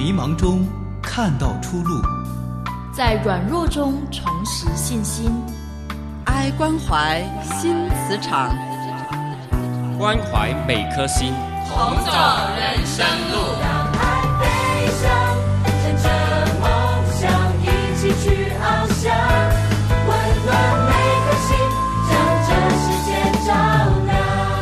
迷茫中看到出路， 在软弱中重拾信心。 爱关怀新磁场， 关怀每颗心， 同走人生路。 让爱飞翔，乘着梦想一起去翱翔，温暖每颗心，将这世界照亮。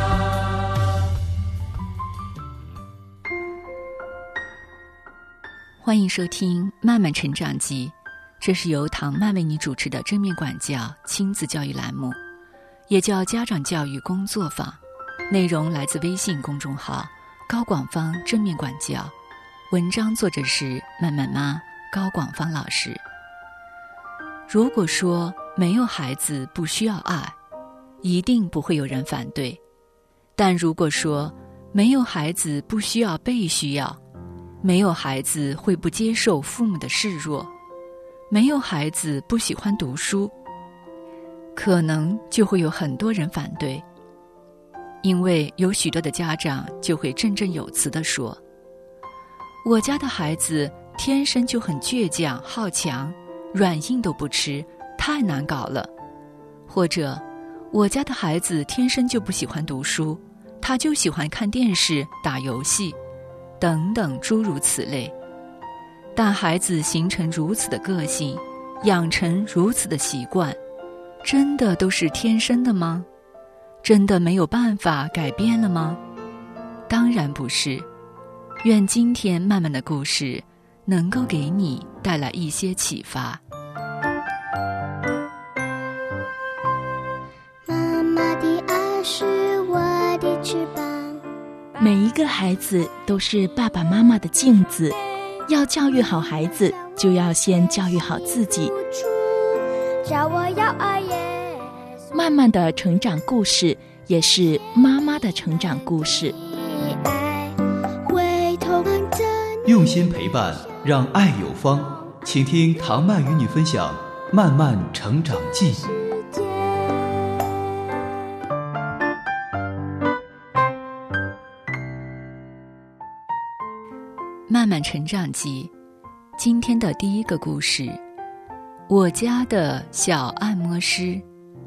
欢迎收听《慢慢成长记》，这是由唐曼为你主持的正面管教亲子教育栏目，也叫家长教育工作坊。内容来自微信公众号高广芳正面管教，文章作者是慢慢妈高广芳老师。如果说没有孩子不需要爱，一定不会有人反对；但如果说没有孩子不需要被需要，没有孩子会不接受父母的示弱，没有孩子不喜欢读书，可能就会有很多人反对。因为有许多的家长就会振振有词地说，我家的孩子天生就很倔强好强，软硬都不吃，太难搞了。或者我家的孩子天生就不喜欢读书，他就喜欢看电视打游戏等等诸如此类。但孩子形成如此的个性，养成如此的习惯，真的都是天生的吗？真的没有办法改变了吗？当然不是。愿今天慢慢的故事能够给你带来一些启发。 妈妈的爱是我的翅膀， 每一个孩子都是爸爸妈妈的镜子，要教育好孩子，就要先教育好自己。 叫我要爱耶。 慢慢的成长故事，也是妈妈的成长故事。 用心陪伴，让爱有方。请听唐曼与你分享《慢慢成长记》。 慢慢成长记，今天的第一个故事，我家的小按摩师。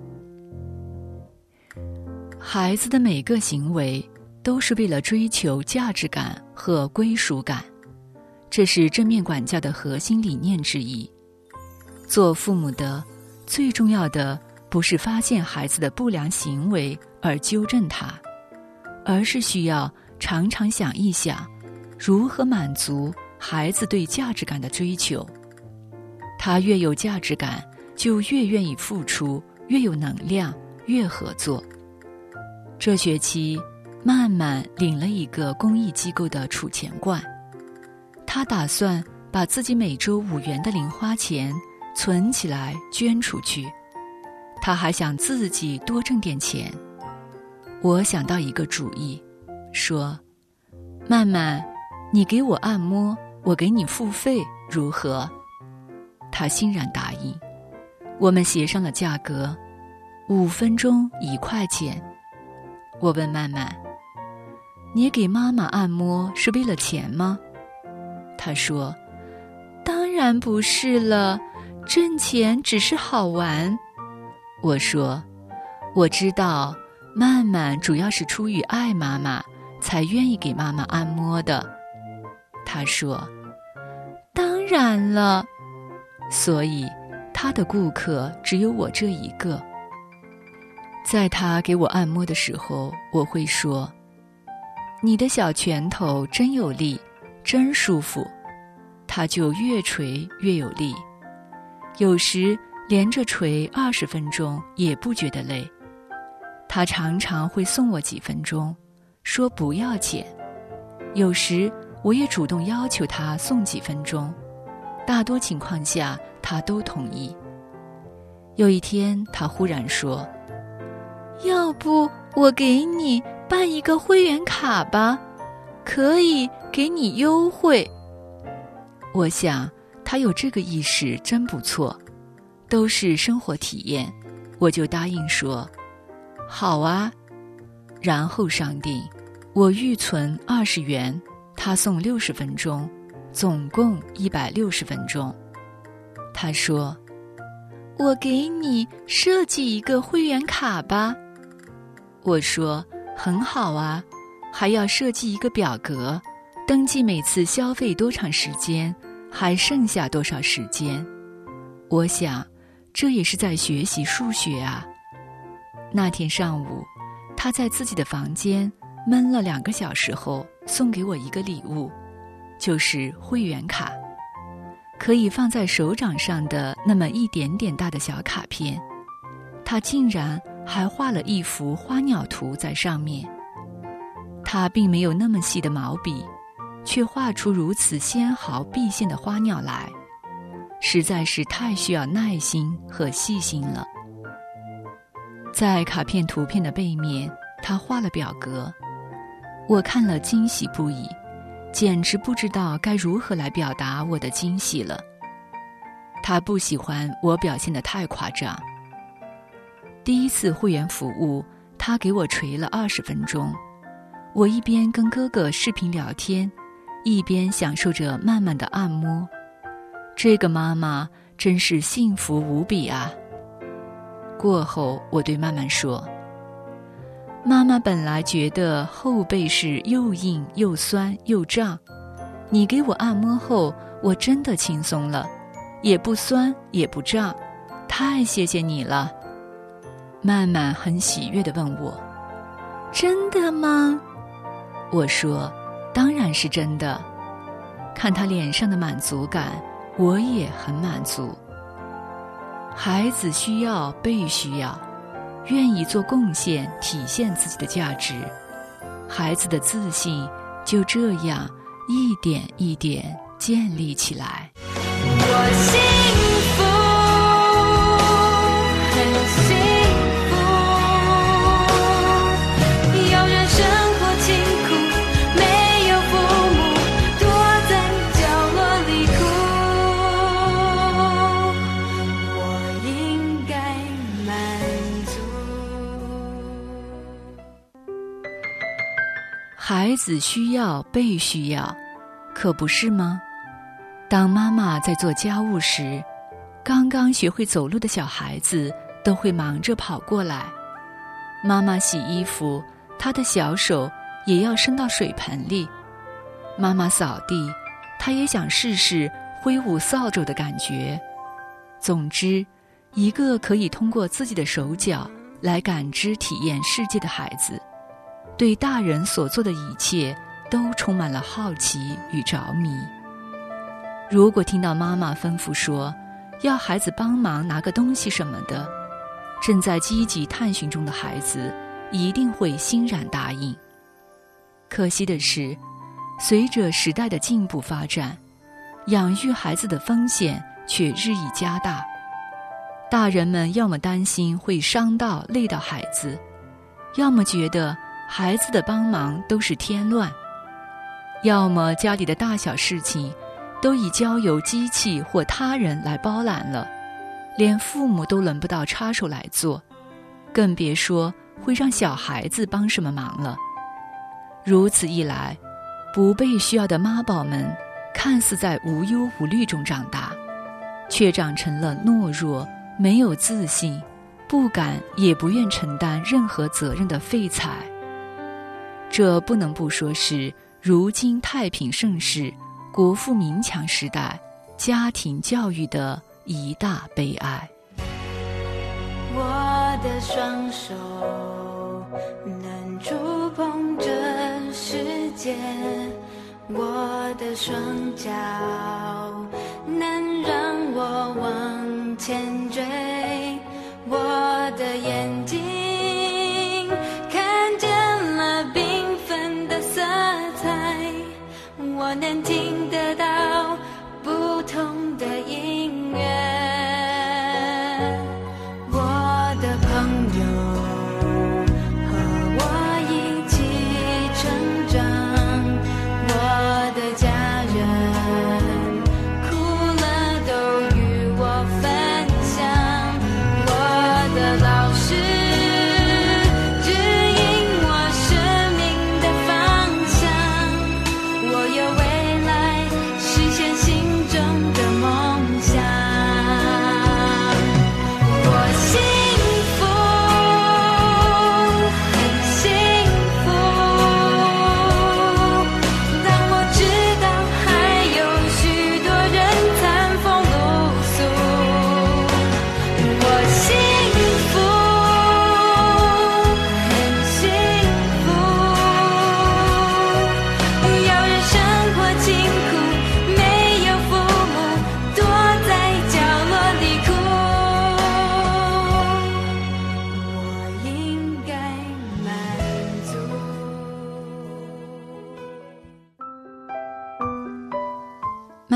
孩子的每个行为都是为了追求价值感和归属感，这是正面管教的核心理念之一。做父母的最重要的不是发现孩子的不良行为而纠正他，而是需要常常想一想如何满足孩子对价值感的追求。他越有价值感，就越愿意付出，越有能量，越合作。这学期慢慢领了一个公益机构的储钱罐，他打算把自己每周5元的零花钱存起来捐出去。他还想自己多挣点钱。我想到一个主意，说，慢慢，你给我按摩，我给你付费，如何？他欣然答应。我们协商了价格，5分钟1块钱。我问慢慢，你给妈妈按摩是为了钱吗？他说，当然不是了，挣钱只是好玩。我说，我知道，慢慢主要是出于爱妈妈，才愿意给妈妈按摩的。他说，当然了，所以他的顾客只有我这一个。在他给我按摩的时候，我会说，你的小拳头真有力，真舒服。他就越捶越有力，有时连着捶20分钟也不觉得累。他常常会送我几分钟，说不要钱。有时我也主动要求他送几分钟，大多情况下他都同意。有一天他忽然说，要不我给你办一个会员卡吧，可以给你优惠。我想他有这个意识真不错，都是生活体验，我就答应说好啊。然后商定我预存20元，他送60分钟， 总共160分钟。他说：“我给你设计一个会员卡吧。”我说：“很好啊，还要设计一个表格，登记每次消费多长时间，还剩下多少时间。”我想，这也是在学习数学啊。那天上午，他在自己的房间闷了2个小时后，送给我一个礼物，就是会员卡，可以放在手掌上的那么一点点大的小卡片。他竟然还画了一幅花鸟图在上面。他并没有那么细的毛笔，却画出如此纤毫毕现的花鸟来，实在是太需要耐心和细心了。在卡片图片的背面，他画了表格，我看了惊喜不已，简直不知道该如何来表达我的惊喜了。他不喜欢我表现得太夸张。第一次会员服务，他给我捶了20分钟，我一边跟哥哥视频聊天，一边享受着慢慢的按摩。这个妈妈真是幸福无比啊。过后我对曼曼说：“妈妈本来觉得后背是又硬又酸又胀，你给我按摩后，我真的轻松了，也不酸也不胀，太谢谢你了。”曼曼很喜悦地问我：“真的吗？”我说：“当然是真的。”看他脸上的满足感，我也很满足。孩子需要被需要，愿意做贡献，体现自己的价值，孩子的自信就这样一点一点建立起来。 我幸福，很幸福，有人生活清苦，没有父母躲在角落里哭，我应该满足。 孩子需要被需要，可不是吗？当妈妈在做家务时，刚刚学会走路的小孩子都会忙着跑过来。妈妈洗衣服，她的小手也要伸到水盆里。妈妈扫地，她也想试试挥舞扫帚的感觉。总之，一个可以通过自己的手脚来感知体验世界的孩子，对大人所做的一切都充满了好奇与着迷。如果听到妈妈吩咐说要孩子帮忙拿个东西什么的，正在积极探寻中的孩子一定会欣然答应。可惜的是，随着时代的进步发展，养育孩子的风险却日益加大。大人们要么担心会伤到累到孩子，要么觉得孩子的帮忙都是添乱，要么家里的大小事情都已交由机器或他人来包揽了，连父母都轮不到插手来做，更别说会让小孩子帮什么忙了。如此一来，不被需要的妈宝们看似在无忧无虑中长大，却长成了懦弱、没有自信、不敢也不愿承担任何责任的废材。这不能不说是如今太平盛世、国富民强时代家庭教育的一大悲哀。 我的双手能触碰这世界，我的双脚能让我往前追，我的眼睛看见了缤纷的色彩，我能听得到不同的音乐，我的朋友和我一起成长，我的家人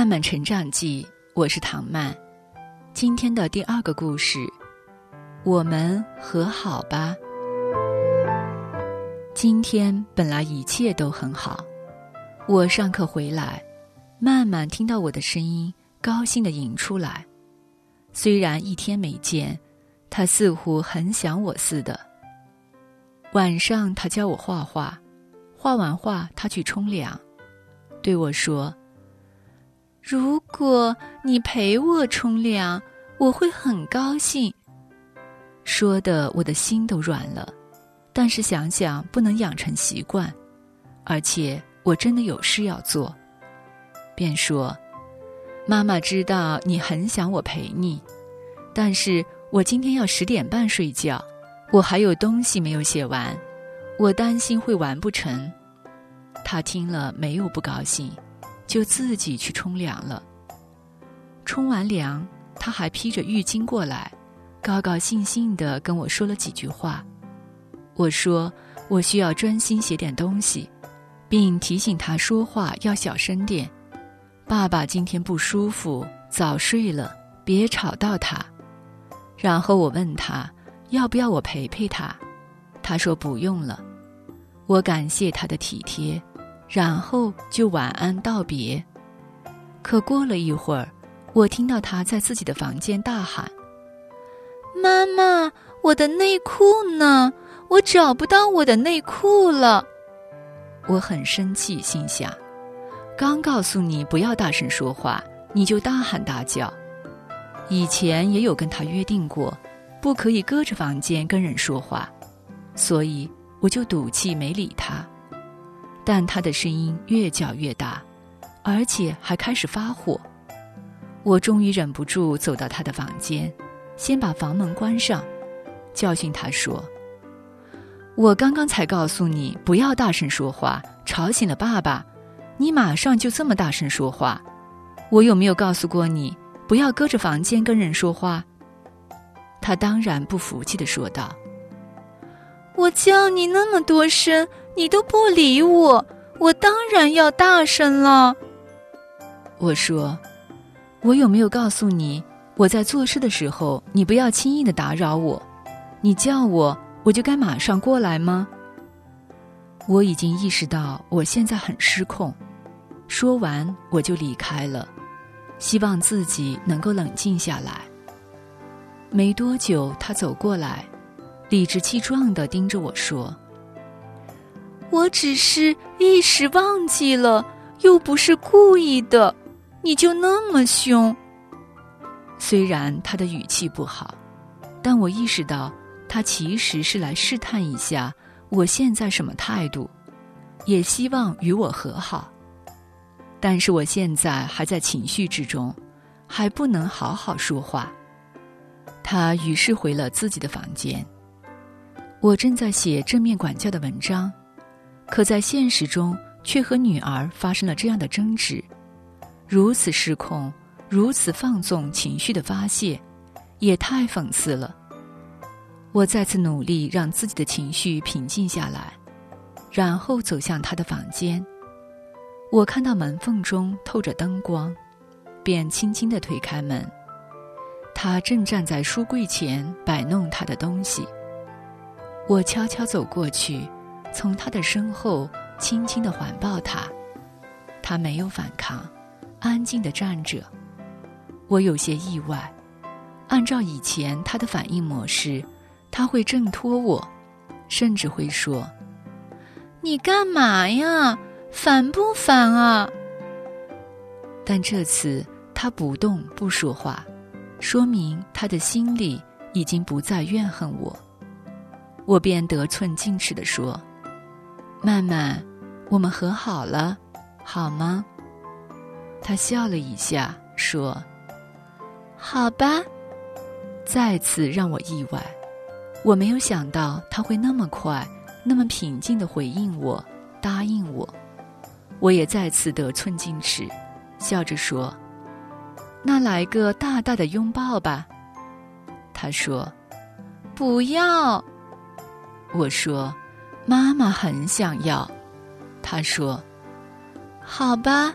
慢慢成长记，我是唐曼。今天的第2个故事，我们和好吧。今天本来一切都很好，我上课回来，慢慢听到我的声音，高兴地迎出来。虽然一天没见，他似乎很想我似的。晚上他教我画画，画完画他去冲凉，对我说，如果你陪我冲凉，我会很高兴。说的我的心都软了，但是想想不能养成习惯，而且我真的有事要做，便说，妈妈知道你很想我陪你，但是我今天要10点半睡觉，我还有东西没有写完，我担心会完不成。他听了没有不高兴，就自己去冲凉了。冲完凉，他还披着浴巾过来，高高兴兴地跟我说了几句话。我说我需要专心写点东西，并提醒他说话要小声点。爸爸今天不舒服，早睡了，别吵到他。然后我问他要不要我陪陪他，他说不用了。我感谢他的体贴，然后就晚安道别。可过了一会儿，我听到他在自己的房间大喊，妈妈，我的内裤呢？我找不到我的内裤了。我很生气，心想，刚告诉你不要大声说话，你就大喊大叫。以前也有跟他约定过，不可以隔着房间跟人说话，所以我就赌气没理他。但他的声音越叫越大，而且还开始发火。我终于忍不住走到他的房间，先把房门关上，教训他说，我刚刚才告诉你不要大声说话，吵醒了爸爸，你马上就这么大声说话。我有没有告诉过你不要隔着房间跟人说话？他当然不服气地说道，我叫你那么多声，你都不理我，我当然要大声了。我说，我有没有告诉你，我在做事的时候，你不要轻易地打扰我，你叫我，我就该马上过来吗？我已经意识到我现在很失控，说完我就离开了，希望自己能够冷静下来。没多久，他走过来，理直气壮地盯着我说，我只是一时忘记了，又不是故意的，你就那么凶。虽然他的语气不好，但我意识到他其实是来试探一下我现在什么态度，也希望与我和好。但是我现在还在情绪之中，还不能好好说话。他于是回了自己的房间。我正在写正面管教的文章，可在现实中却和女儿发生了这样的争执，如此失控，如此放纵情绪的发泄，也太讽刺了。我再次努力让自己的情绪平静下来，然后走向他的房间。我看到门缝中透着灯光，便轻轻地推开门。他正站在书柜前摆弄他的东西。我悄悄走过去，从他的身后轻轻地环抱他。他没有反抗，安静地站着。我有些意外，按照以前他的反应模式，他会挣脱我，甚至会说，你干嘛呀？烦不烦啊？但这次他不动不说话，说明他的心里已经不再怨恨我。我便得寸进尺地说，曼曼，我们和好了，好吗？他笑了一下，说，好吧。再次让我意外，我没有想到他会那么快，那么平静地回应我，答应我。我也再次得寸进尺，笑着说，那来个大大的拥抱吧。他说，不要。我说，妈妈很想要。他说，好吧，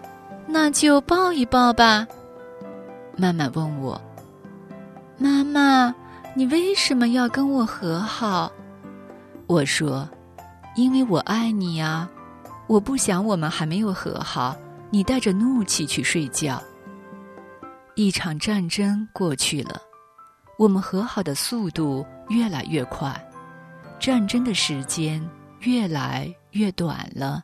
那就抱一抱吧。曼曼问我，妈妈，你为什么要跟我和好？我说，因为我爱你呀，我不想我们还没有和好，你带着怒气去睡觉。一场战争过去了，我们和好的速度越来越快，战争的时间越来越短了。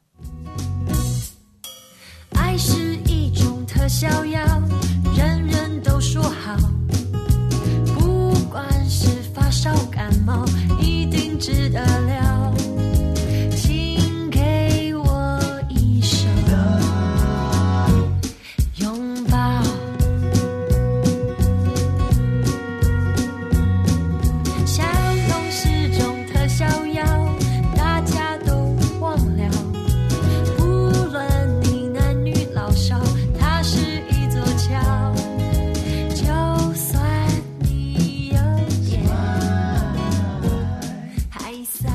爱是一种特效药，人人都说好，不管是发烧感冒，一定治得了。请给我一手拥抱，笑容是种特效药，大家都忘了，不论你男女老少，它是一座桥，就算你有点害臊。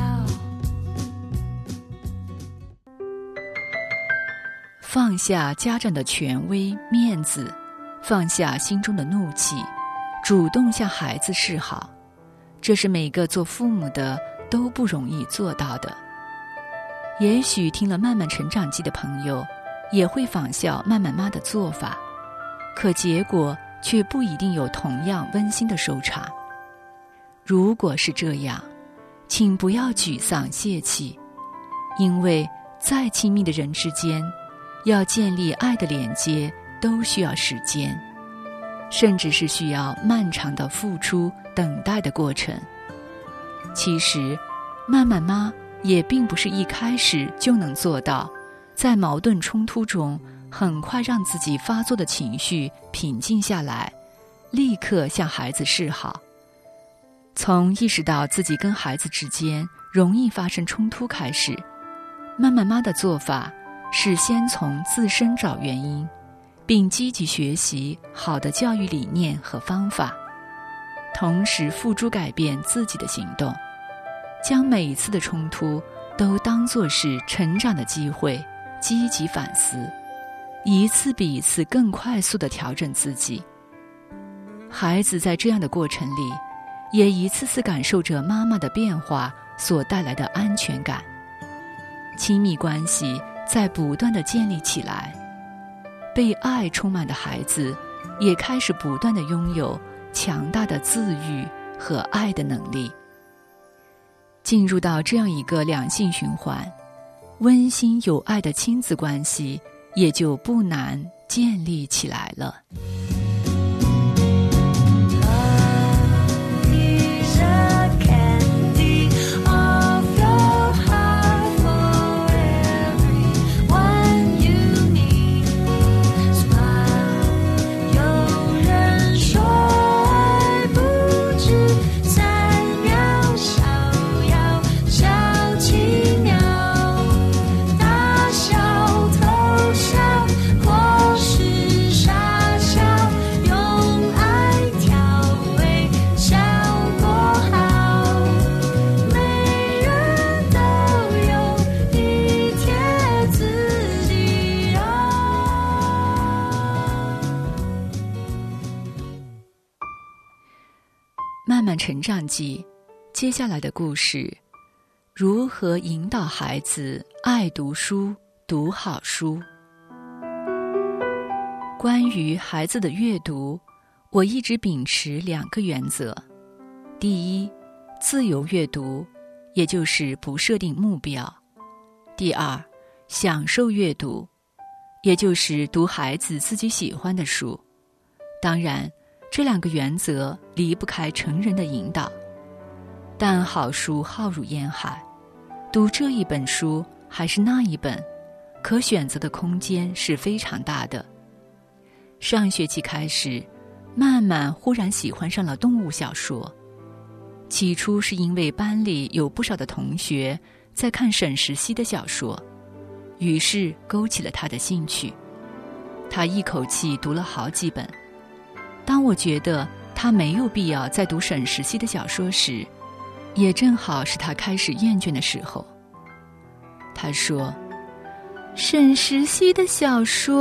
放下家长的权威面子，放下心中的怒气，主动向孩子示好，这是每个做父母的都不容易做到的。也许听了曼曼成长记的朋友也会仿效曼曼妈的做法，可结果却不一定有同样温馨的收场。如果是这样，请不要沮丧泄气，因为再亲密的人之间，要建立爱的连接都需要时间，甚至是需要漫长的付出等待的过程。其实曼曼妈也并不是一开始就能做到在矛盾冲突中很快让自己发作的情绪平静下来，立刻向孩子示好。从意识到自己跟孩子之间容易发生冲突开始，曼曼妈的做法是先从自身找原因，并积极学习好的教育理念和方法，同时付诸改变自己的行动，将每一次的冲突都当作是成长的机会，积极反思，一次比一次更快速地调整自己。孩子在这样的过程里，也一次次感受着妈妈的变化所带来的安全感，亲密关系在不断地建立起来，被爱充满的孩子也开始不断地拥有强大的自愈和爱的能力。进入到这样一个良性循环，温馨有爱的亲子关系也就不难建立起来了。慢慢成长记，接下来的故事，如何引导孩子爱读书，读好书。关于孩子的阅读，我一直秉持2个原则。第一，自由阅读，也就是不设定目标。第二，享受阅读，也就是读孩子自己喜欢的书。当然，这2个原则离不开成人的引导。但好书浩如烟海，读这一本书还是那一本，可选择的空间是非常大的。上学期开始，曼曼忽然喜欢上了动物小说。起初是因为班里有不少的同学在看沈石溪的小说，于是勾起了他的兴趣。他一口气读了好几本。当我觉得他没有必要再读沈石溪的小说时，也正好是他开始厌倦的时候。他说，沈石溪的小说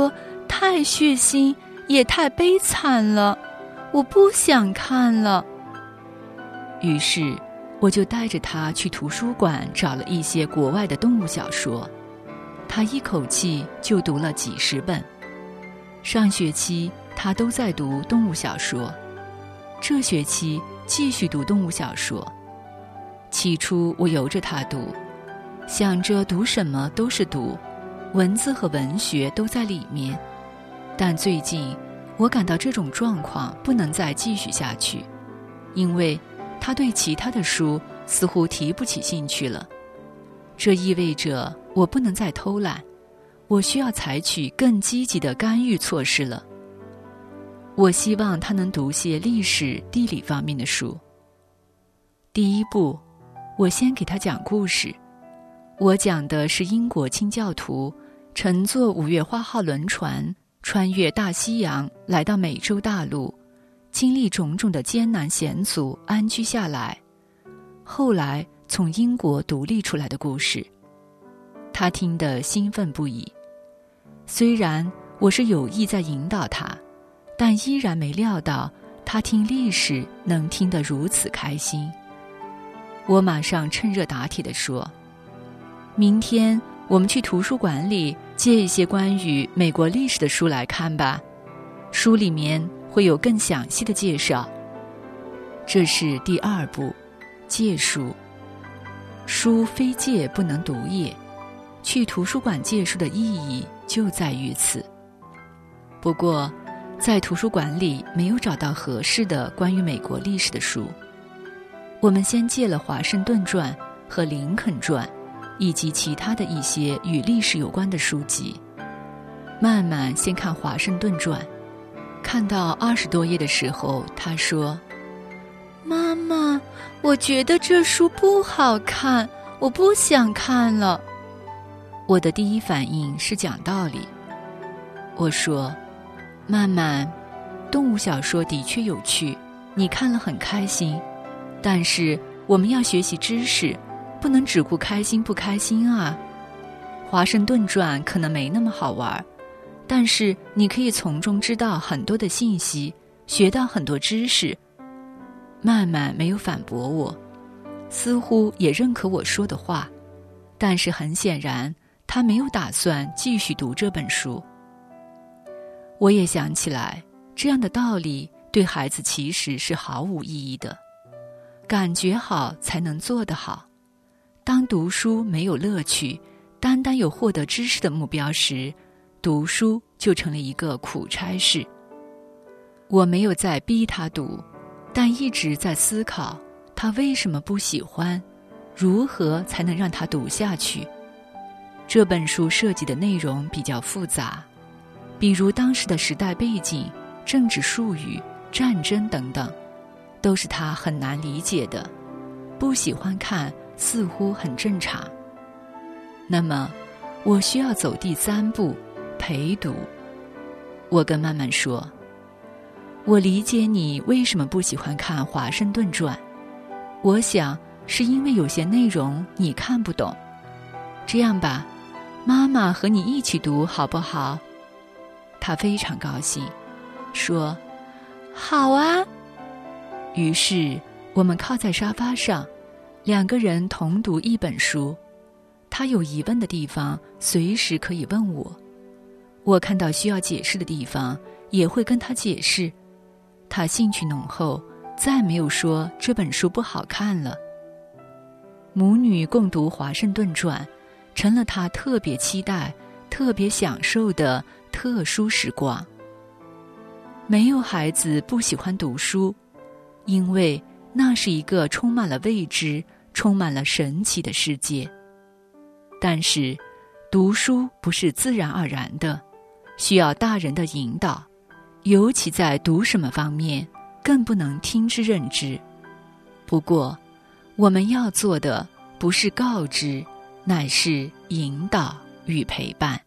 太血腥，也太悲惨了，我不想看了。于是我就带着他去图书馆找了一些国外的动物小说，他一口气就读了几十本。上学期他都在读动物小说，这学期继续读动物小说。起初我由着他读，想着读什么都是读，文字和文学都在里面。但最近我感到这种状况不能再继续下去，因为他对其他的书似乎提不起兴趣了。这意味着我不能再偷懒，我需要采取更积极的干预措施了。我希望他能读些历史、地理方面的书。第一步，我先给他讲故事。我讲的是英国清教徒乘坐5月花号轮船穿越大西洋来到美洲大陆，经历种种的艰难险阻安居下来，后来从英国独立出来的故事。他听得兴奋不已。虽然我是有意在引导他，但依然没料到他听历史能听得如此开心。我马上趁热打铁地说，明天我们去图书馆里借一些关于美国历史的书来看吧，书里面会有更详细的介绍。这是第二步，借书。书非借不能读也，去图书馆借书的意义就在于此。不过在图书馆里没有找到合适的关于美国历史的书，我们先借了华盛顿传和林肯传以及其他的一些与历史有关的书籍。慢慢先看华盛顿传，看到20多页的时候，他说，妈妈，我觉得这书不好看，我不想看了。我的第一反应是讲道理。我说，慢慢，动物小说的确有趣，你看了很开心，但是我们要学习知识，不能只顾开心不开心啊。华盛顿传可能没那么好玩，但是你可以从中知道很多的信息，学到很多知识。慢慢没有反驳我，似乎也认可我说的话，但是很显然他没有打算继续读这本书。我也想起来，这样的道理对孩子其实是毫无意义的。感觉好才能做得好。当读书没有乐趣，单单有获得知识的目标时，读书就成了一个苦差事。我没有在逼他读，但一直在思考他为什么不喜欢，如何才能让他读下去。这本书涉及的内容比较复杂，比如当时的时代背景、政治术语、战争等等，都是他很难理解的，不喜欢看似乎很正常。那么我需要走第3步，陪读。我跟曼曼说，我理解你为什么不喜欢看华盛顿传，我想是因为有些内容你看不懂。这样吧，妈妈和你一起读好不好？他非常高兴，说好啊。于是我们靠在沙发上，2个人同读一本书。他有疑问的地方随时可以问我，我看到需要解释的地方也会跟他解释。他兴趣浓厚，再没有说这本书不好看了。母女共读华盛顿传成了他特别期待、特别享受的特殊时光。没有孩子不喜欢读书，因为那是一个充满了未知、充满了神奇的世界。但是读书不是自然而然的，需要大人的引导，尤其在读什么方面，更不能听之任之。不过我们要做的不是告知，乃是引导与陪伴。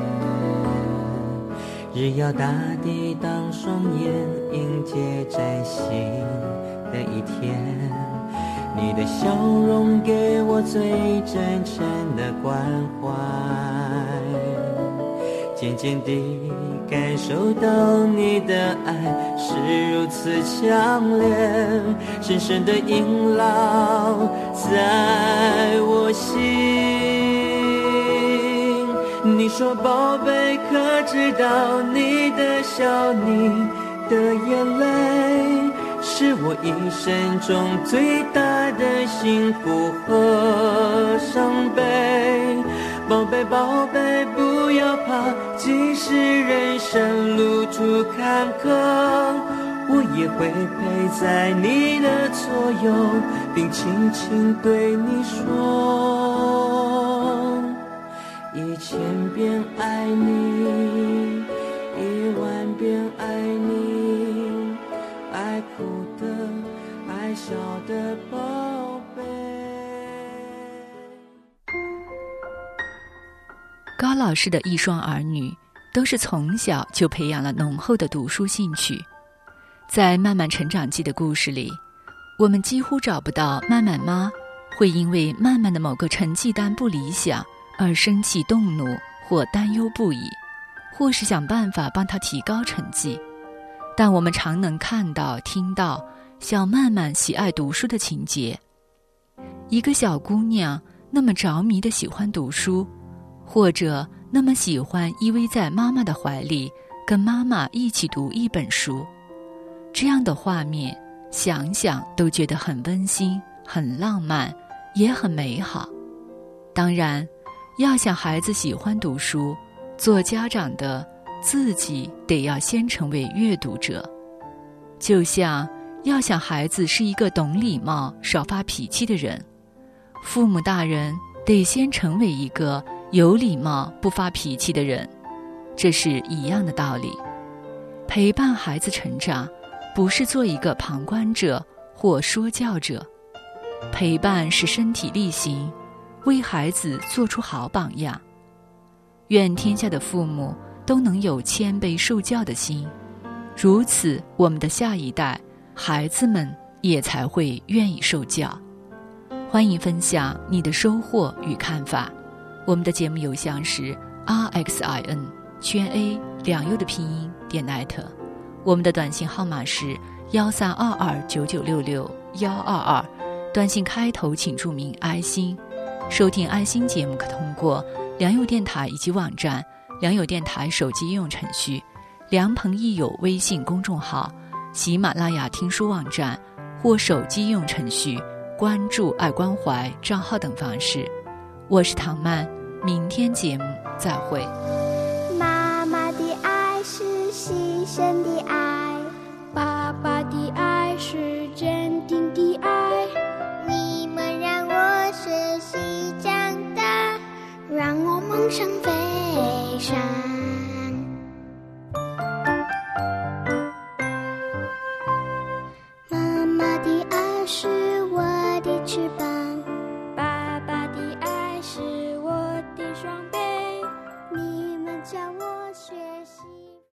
只要大地当双眼迎接崭新的一天，你的笑容给我最真诚的关怀， 渐渐地感受到你的爱是如此强烈，深深地萦绕在我心。你说宝贝，可知道你的笑，你的眼泪是我一生中最大的幸福和伤悲。宝贝宝贝，不要怕，即使人生路途坎坷，我也会陪在你的左右，并轻轻对你说，1000遍爱你，10000遍爱你，爱哭的爱笑的宝贝。 高老师的一双儿女都是从小就培养了浓厚的读书兴趣。在漫漫成长记的故事里，我们几乎找不到漫漫妈会因为漫漫的某个成绩单不理想而生气动怒或担忧不已，或是想办法帮她提高成绩。但我们常能看到听到小漫漫喜爱读书的情节。一个小姑娘那么着迷地喜欢读书，或者那么喜欢依偎在妈妈的怀里，跟妈妈一起读一本书，这样的画面想想都觉得很温馨，很浪漫，也很美好。当然，要想孩子喜欢读书，做家长的自己得要先成为阅读者。就像要想孩子是一个懂礼貌、少发脾气的人，父母大人得先成为一个有礼貌、不发脾气的人，这是一样的道理。陪伴孩子成长，不是做一个旁观者或说教者，陪伴是身体力行，为孩子做出好榜样。愿天下的父母都能有谦卑受教的心，如此我们的下一代孩子们也才会愿意受教。欢迎分享你的收获与看法。我们的节目邮箱是 rxin A 2U 的拼音.net， 我们的短信号码是132299662122，短信开头请注明爱心。收听爱心节目可通过良友电台以及网站、良友电台手机应用程序、良朋益友微信公众号、喜马拉雅听书网站或手机应用程序关注爱关怀账号等方式。我是唐曼，明天节目再会。 妈妈的爱是牺牲的爱， 爸爸的爱是坚定的爱， 你们让我学习长大，让我梦想飞翔。